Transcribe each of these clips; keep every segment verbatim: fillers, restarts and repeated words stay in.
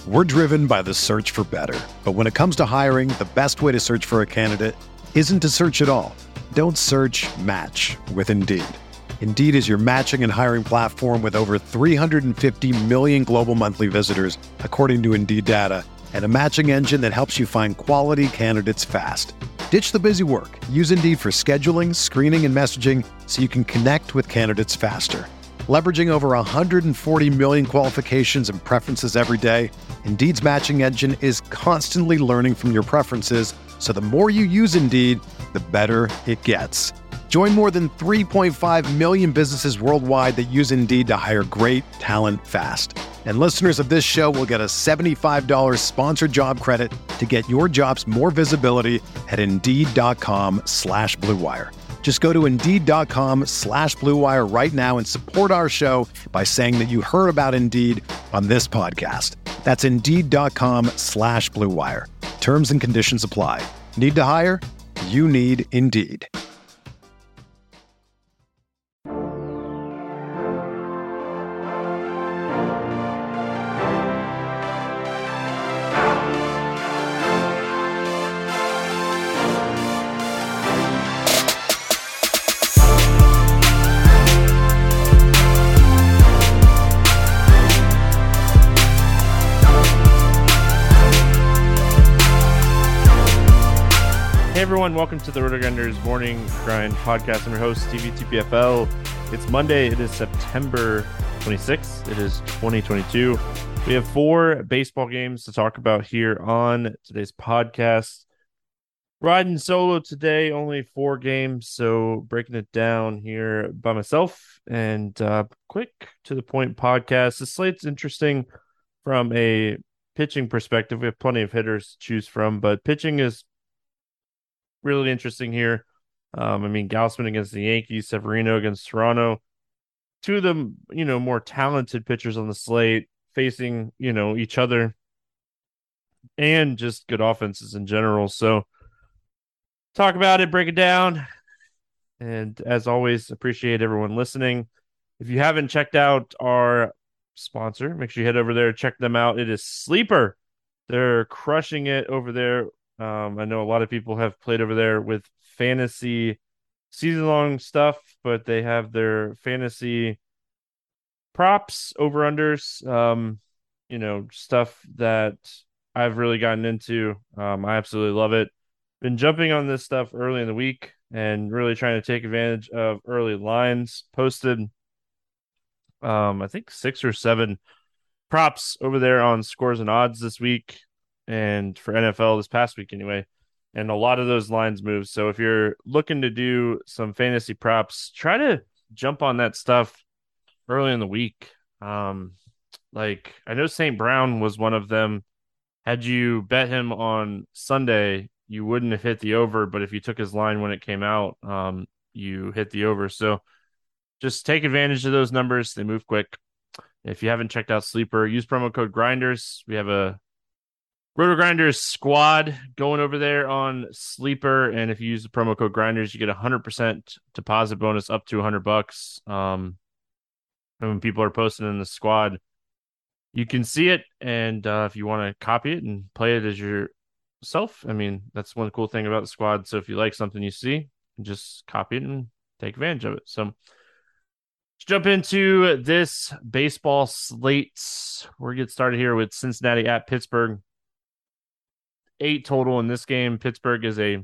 We're driven by the search for better. But when it comes to hiring, the best way to search for a candidate isn't to search at all. Don't search, match with Indeed. Indeed is your matching and hiring platform with over three hundred fifty million global monthly visitors, according to Indeed data, and a matching engine that helps you find quality candidates fast. Ditch the busy work. Use Indeed for scheduling, screening, and messaging so you can connect with candidates faster. Leveraging over one hundred forty million qualifications and preferences every day, Indeed's matching engine is constantly learning from your preferences, so the more you use Indeed, the better it gets. Join more than three point five million businesses worldwide that use Indeed to hire great talent fast. And listeners of this show will get a seventy-five dollars sponsored job credit to get your jobs more visibility at Indeed.com slash Blue Wire. Just go to Indeed.com slash Blue Wire right now and support our show by saying that you heard about Indeed on this podcast. That's Indeed.com slash Blue Wire. Terms and conditions apply. Need to hire? You need Indeed. Hey everyone, welcome to the RotoGrinders Morning Grind Podcast. I'm your host, T V T P F L. It's Monday. It is September twenty-sixth. It is twenty twenty-two. We have four baseball games to talk about here on today's podcast. Riding solo today, only four games, so breaking it down here by myself. And uh, quick to the point podcast. The slate's interesting from a pitching perspective. We have plenty of hitters to choose from, but pitching is really interesting here. Um, I mean, Gausman against the Yankees, Severino against Toronto. Two of them, you know, more talented pitchers on the slate facing, you know, each other and just good offenses in general. So talk about it, break it down. And as always, appreciate everyone listening. If you haven't checked out our sponsor, make sure you head over there, check them out. It is Sleeper. They're crushing it over there. Um, I know a lot of people have played over there with fantasy season-long stuff, but they have their fantasy props, over-unders, um, you know, stuff that I've really gotten into. Um, I absolutely love it. Been jumping on this stuff early in the week and really trying to take advantage of early lines. Posted, um, I think, six or seven props over there on Scores and Odds this week. And for N F L this past week anyway, and a lot of those lines move. So if you're looking to do some fantasy props, try to jump on that stuff early in the week. Um, like I know Saint Brown was one of them. Had you bet him on Sunday, you wouldn't have hit the over, but if you took his line when it came out, um, you hit the over. So just take advantage of those numbers. They move quick. If you haven't checked out Sleeper, use promo code Grinders. We have a RotoGrinders squad going over there on Sleeper, and if you use the promo code Grinders, you get a hundred percent deposit bonus up to a hundred bucks. Um, and when people are posting in the squad, you can see it, and uh, if you want to copy it and play it as yourself, I mean that's one cool thing about the squad. So if you like something you see, just copy it and take advantage of it. So let's jump into this baseball slate. We're gonna get started here with Cincinnati at Pittsburgh. Eight total in this game. Pittsburgh is a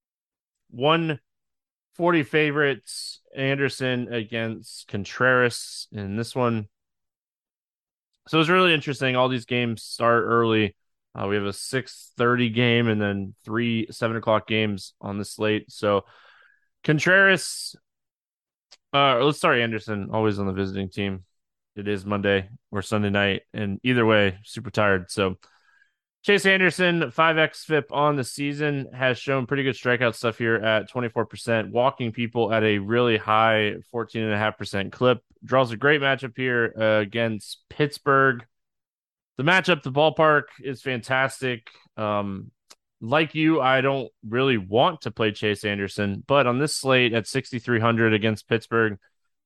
one forty favorites. Anderson against Contreras in this one. So it's really interesting. All these games start early. Uh, we have a six thirty game and then three seven o'clock games on the slate. So Contreras, uh, let's start Anderson, always on the visiting team. It is Monday or Sunday night, and either way, super tired. So Chase Anderson, five X F I P on the season, has shown pretty good strikeout stuff here at twenty-four percent, walking people at a really high fourteen point five percent clip. Draws a great matchup here uh, against Pittsburgh. The matchup, the ballpark is fantastic. Um, like you, I don't really want to play Chase Anderson, but on this slate at sixty-three hundred against Pittsburgh,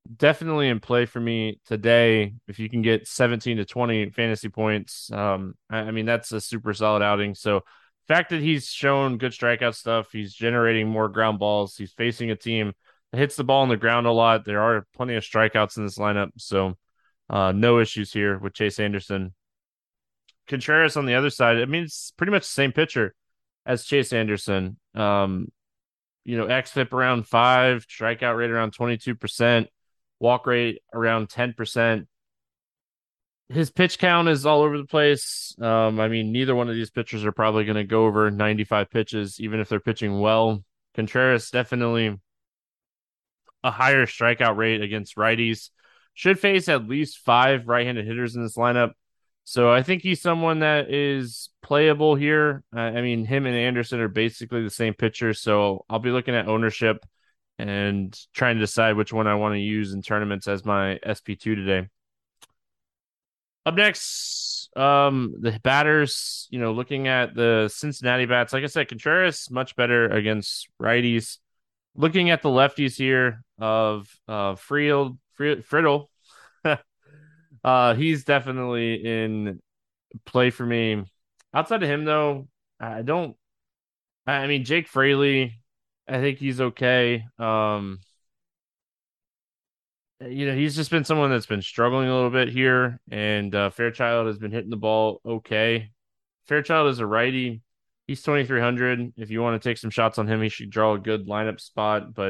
definitely in play for me today. If you can get seventeen to twenty fantasy points, um, I, I mean, that's a super solid outing. So, fact that he's shown good strikeout stuff, he's generating more ground balls, he's facing a team that hits the ball on the ground a lot. There are plenty of strikeouts in this lineup. So, uh, no issues here with Chase Anderson. Contreras on the other side, I mean, it's pretty much the same pitcher as Chase Anderson. Um, you know, xFIP around five, strikeout rate around twenty-two percent, walk rate around ten percent. His pitch count is all over the place. Um, I mean, neither one of these pitchers are probably going to go over ninety-five pitches, even if they're pitching well. Contreras definitely a higher strikeout rate against righties. Should face at least five right-handed hitters in this lineup. So I think he's someone that is playable here. Uh, I mean, him and Anderson are basically the same pitcher. So I'll be looking at ownership and trying to decide which one I want to use in tournaments as my S P two today. Up next, um, the batters, you know, looking at the Cincinnati bats, like I said, Contreras much better against righties. Looking at the lefties here of uh Friel, Friedl, uh, he's definitely in play for me. Outside of him, though, I don't. I mean, Jake Fraley, I think he's okay. Um, you know, he's just been someone that's been struggling a little bit here, and uh, Fairchild has been hitting the ball okay. Fairchild is a righty. He's twenty-three hundred. If you want to take some shots on him, he should draw a good lineup spot. But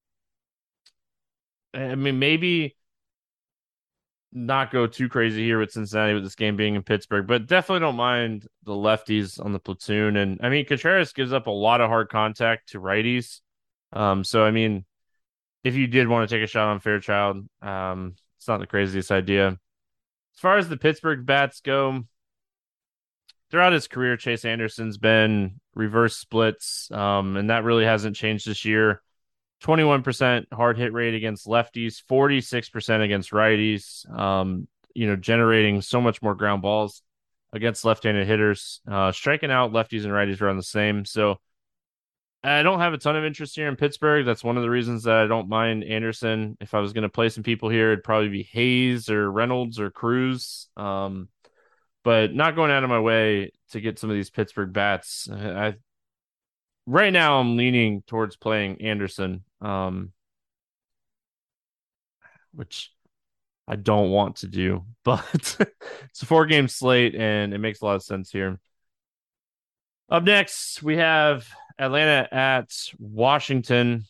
I mean, maybe not go too crazy here with Cincinnati with this game being in Pittsburgh, but definitely don't mind the lefties on the platoon. And I mean, Contreras gives up a lot of hard contact to righties. Um, so I mean, if you did want to take a shot on Fairchild, um, it's not the craziest idea. As far as the Pittsburgh bats go, throughout his career, Chase Anderson's been reverse splits, um, and that really hasn't changed this year. twenty-one percent hard hit rate against lefties, forty-six percent against righties, um, you know, generating so much more ground balls against left-handed hitters. Uh, striking out lefties and righties are on the same. So I don't have a ton of interest here in Pittsburgh. That's one of the reasons that I don't mind Anderson. If I was going to play some people here, it'd probably be Hayes or Reynolds or Cruz. Um, but not going out of my way to get some of these Pittsburgh bats. I right now I'm leaning towards playing Anderson, um, which I don't want to do, but it's a four game slate and it makes a lot of sense here. Up next, we have Atlanta at Washington.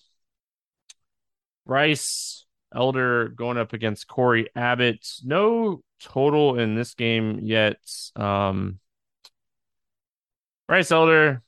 Bryce Elder going up against Corey Abbott. No total in this game yet. Um, Bryce Elder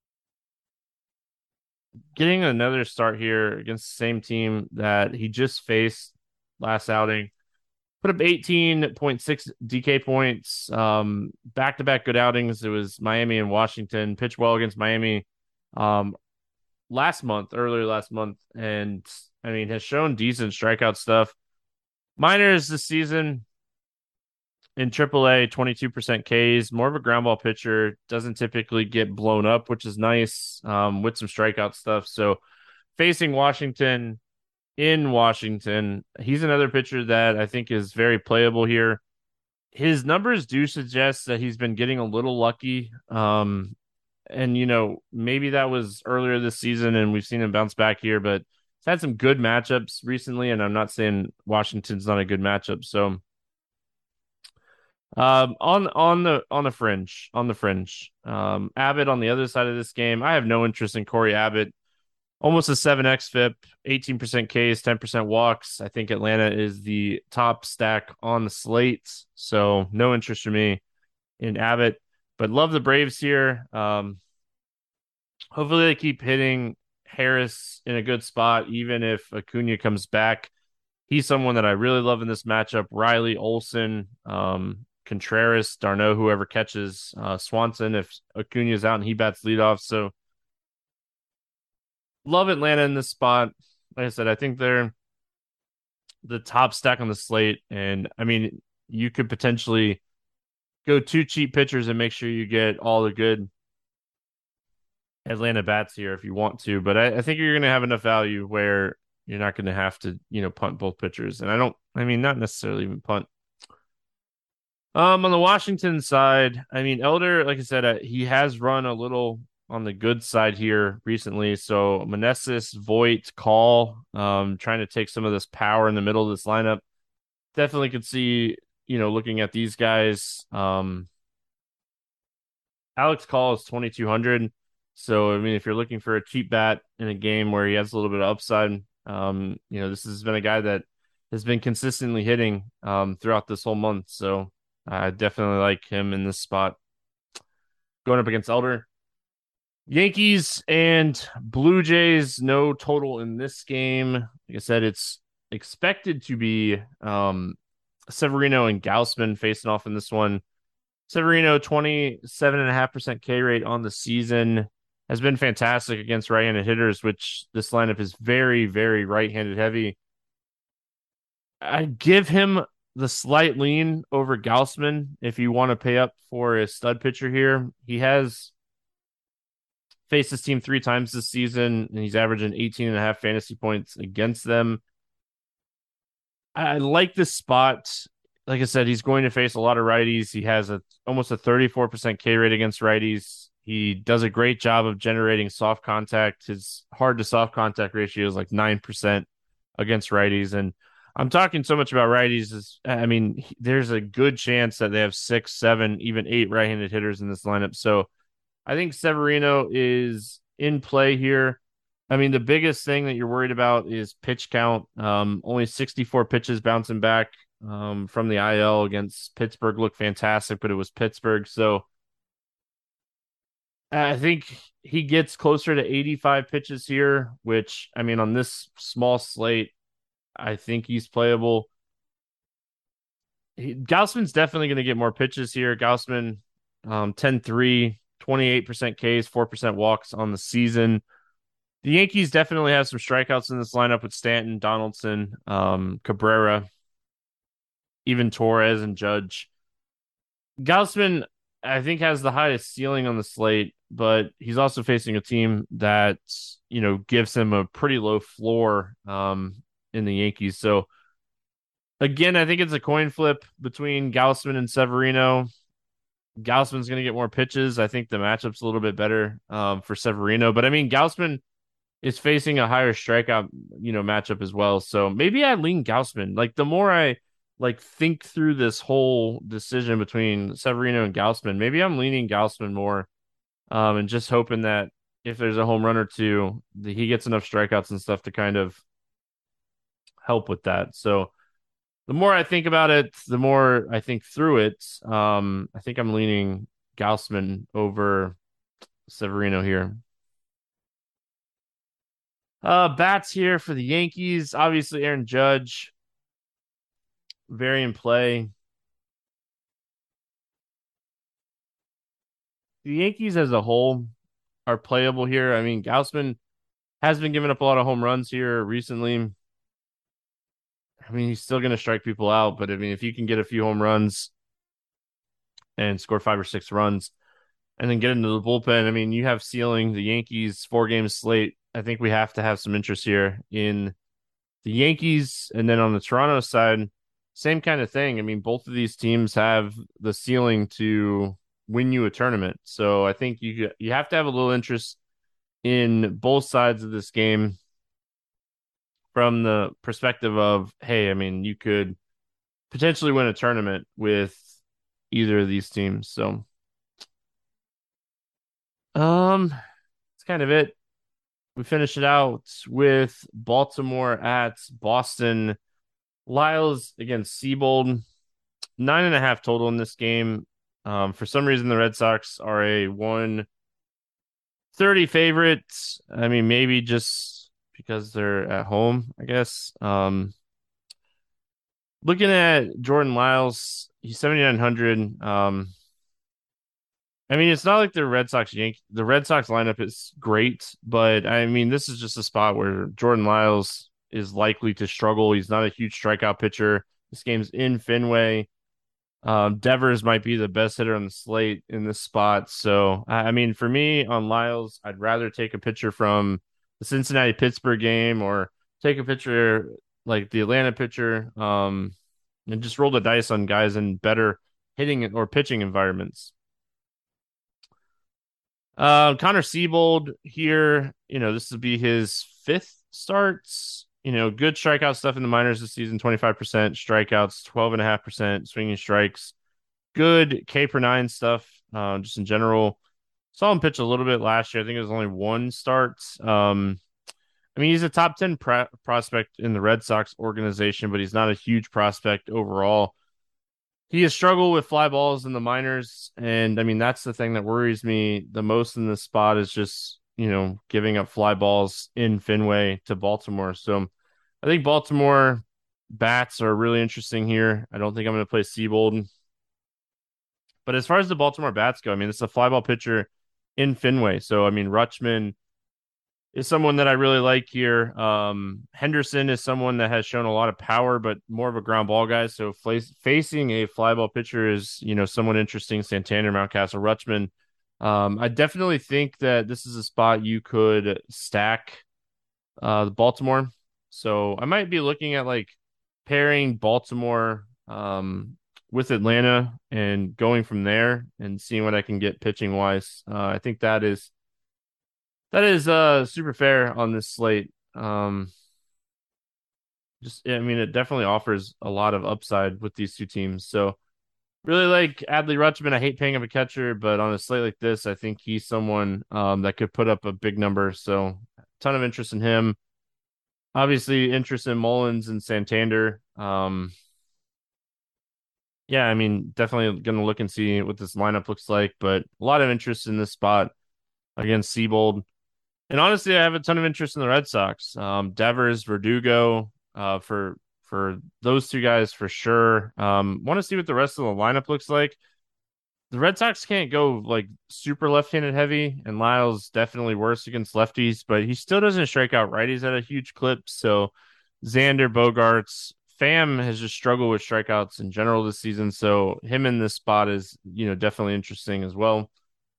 getting another start here against the same team that he just faced last outing. Put up eighteen point six D K points, um, back-to-back good outings. It was Miami and Washington. Pitched well against Miami um, last month, earlier last month, and I mean has shown decent strikeout stuff. Minors this season in triple A, twenty-two percent Ks, more of a ground ball pitcher, doesn't typically get blown up, which is nice, um, with some strikeout stuff. So facing Washington in Washington, he's another pitcher that I think is very playable here. His numbers do suggest that he's been getting a little lucky. Um, and, you know, maybe that was earlier this season and we've seen him bounce back here, but he's had some good matchups recently. And I'm not saying Washington's not a good matchup. So, um, on, on the, on the fringe, on the fringe, um, Abbott on the other side of this game, I have no interest in Corey Abbott. Almost a seven xFIP, eighteen percent Ks, ten percent walks. I think Atlanta is the top stack on the slate. So no interest for me in Abbott, but love the Braves here. Um, hopefully they keep hitting Harris in a good spot, even if Acuna comes back. He's someone that I really love in this matchup. Riley, Olson, um, Contreras, d'Arnaud, whoever catches uh, Swanson if Acuna's out and he bats leadoff. So love Atlanta in this spot. Like I said, I think they're the top stack on the slate. And I mean, you could potentially go two cheap pitchers and make sure you get all the good Atlanta bats here if you want to. But I, I think you're going to have enough value where you're not going to have to, you know, punt both pitchers. And I don't, I mean, not necessarily even punt. Um, on the Washington side, I mean, Elder, like I said, uh, he has run a little on the good side here recently. So Meneses, Voit, Call, um, trying to take some of this power in the middle of this lineup. Definitely could see, you know, looking at these guys. Um, Alex Call is twenty-two hundred. So, I mean, if you're looking for a cheap bat in a game where he has a little bit of upside, um, you know, this has been a guy that has been consistently hitting um, throughout this whole month. So, I definitely like him in this spot. Going up against Elder. Yankees and Blue Jays, no total in this game. Like I said, it's expected to be um, Severino and Gausman facing off in this one. Severino, twenty-seven point five percent K rate on the season, has been fantastic against right-handed hitters, which this lineup is very, very right-handed heavy. I give him the slight lean over Gausman if you want to pay up for a stud pitcher here. He has faced his team three times this season, and he's averaging eighteen and a half fantasy points against them. I like this spot. Like I said, he's going to face a lot of righties. He has a almost a thirty-four percent K rate against righties. He does a great job of generating soft contact. His hard to soft contact ratio is like nine percent against righties. And I'm talking so much about righties. Is, I mean, there's a good chance that they have six, seven, even eight right-handed hitters in this lineup. So I think Severino is in play here. I mean, the biggest thing that you're worried about is pitch count. Um, only sixty-four pitches bouncing back um, from the I L against Pittsburgh looked fantastic, but it was Pittsburgh. So I think he gets closer to eighty-five pitches here, which, I mean, on this small slate, I think he's playable. He, Gausman's definitely going to get more pitches here. Gausman, um, ten three, twenty-eight percent Ks, four percent walks on the season. The Yankees definitely have some strikeouts in this lineup with Stanton, Donaldson, um, Cabrera, even Torres and Judge. Gausman, I think, has the highest ceiling on the slate, but he's also facing a team that, you know, gives him a pretty low floor um, in the Yankees. So, again, I think it's a coin flip between Gausman and Severino. Gausman's going to get more pitches. I think the matchup's a little bit better um, for Severino. But, I mean, Gausman is facing a higher strikeout, you know, matchup as well. So maybe I lean Gausman. Like, the more I like think through this whole decision between Severino and Gausman, maybe I'm leaning Gausman more, um, and just hoping that if there's a home run or two, that he gets enough strikeouts and stuff to kind of help with that. So the more I think about it, the more I think through it. Um, I think I'm leaning Gausman over Severino here. Uh, bats here for the Yankees. Obviously, Aaron Judge, very in play. The Yankees as a whole are playable here. I mean, Gausman has been giving up a lot of home runs here recently. I mean, he's still going to strike people out, but I mean, if you can get a few home runs and score five or six runs and then get into the bullpen, I mean, you have ceiling. The Yankees four game slate. I think we have to have some interest here in the Yankees. And then on the Toronto side, same kind of thing. I mean, both of these teams have the ceiling to win you a tournament. So I think you you have to have a little interest in both sides of this game from the perspective of, hey, I mean, you could potentially win a tournament with either of these teams. So um, that's kind of it. We finish it out with Baltimore at Boston. Lyles against Seabold. Nine and a half total in this game. Um, for some reason, the Red Sox are a one thirty favorite. I mean, maybe just because they're at home, I guess. Um, looking at Jordan Lyles, he's seventy-nine hundred. Um, I mean, it's not like the Red Sox Yankees. The Red Sox lineup is great, but I mean, this is just a spot where Jordan Lyles is likely to struggle. He's not a huge strikeout pitcher. This game's in Fenway. Um, Devers might be the best hitter on the slate in this spot. So, I mean, for me on Lyles, I'd rather take a pitcher from the Cincinnati Pittsburgh game or take a pitcher like the Atlanta pitcher, um, and just roll the dice on guys in better hitting or pitching environments. Uh, Connor Siebold here, you know, this will be his fifth starts. You know, good strikeout stuff in the minors this season, twenty-five percent strikeouts, twelve point five percent swinging strikes. Good K per nine stuff, uh, just in general. Saw him pitch a little bit last year. I think it was only one start. Um, I mean, he's a top ten pro- prospect in the Red Sox organization, but he's not a huge prospect overall. He has struggled with fly balls in the minors, and I mean that's the thing that worries me the most in this spot is just, you know, giving up fly balls in Fenway to Baltimore. So I think Baltimore bats are really interesting here. I don't think I'm going to play Siebold. But as far as the Baltimore bats go, I mean, it's a fly ball pitcher in Fenway. So I mean, Rutschman is someone that I really like here. Um, Henderson is someone that has shown a lot of power, but more of a ground ball guy. So fl- facing a fly ball pitcher is, you know, somewhat interesting. Santander, Mountcastle, Rutschman. Um, I definitely think that this is a spot you could stack uh, the Baltimore. So I might be looking at like pairing Baltimore um, with Atlanta and going from there and seeing what I can get pitching wise. Uh, I think that is that is uh super fair on this slate. Um just I mean it definitely offers a lot of upside with these two teams. So really like Adley Rutschman. I hate paying up a catcher, but on a slate like this, I think he's someone um that could put up a big number. So ton of interest in him. Obviously interest in Mullins and Santander. Um yeah, I mean definitely gonna look and see what this lineup looks like, but a lot of interest in this spot against Siebold. And honestly, I have a ton of interest in the Red Sox. Um, Devers, Verdugo, uh, for for those two guys for sure. Um, want to see what the rest of the lineup looks like. The Red Sox can't go like super left-handed heavy, and Lyle's definitely worse against lefties, but he still doesn't strike out righties at a huge clip. So Xander, Bogarts, Pham has just struggled with strikeouts in general this season. So him in this spot is, you know, definitely interesting as well.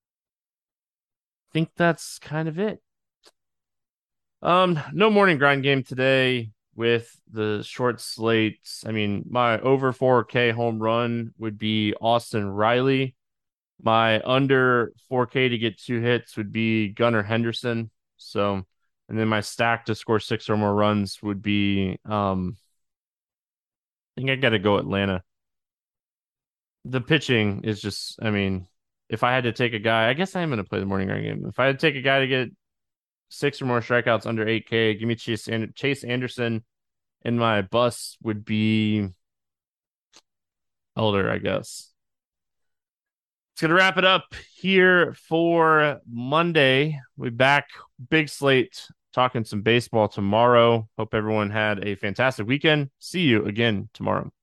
I think that's kind of it. Um, no morning grind game today with the short slates. I mean, my over four K home run would be Austin Riley. My under four K to get two hits would be Gunnar Henderson. So, and then my stack to score six or more runs would be, um, I think I got to go Atlanta. The pitching is just, I mean, if I had to take a guy, I guess I am going to play the morning grind game. If I had to take a guy to get six or more strikeouts under eight K, give me Chase, Chase Anderson. And my bus would be Elder, I guess. It's going to wrap it up here for Monday. We'll be back, big slate, talking some baseball tomorrow. Hope everyone had a fantastic weekend. See you again tomorrow.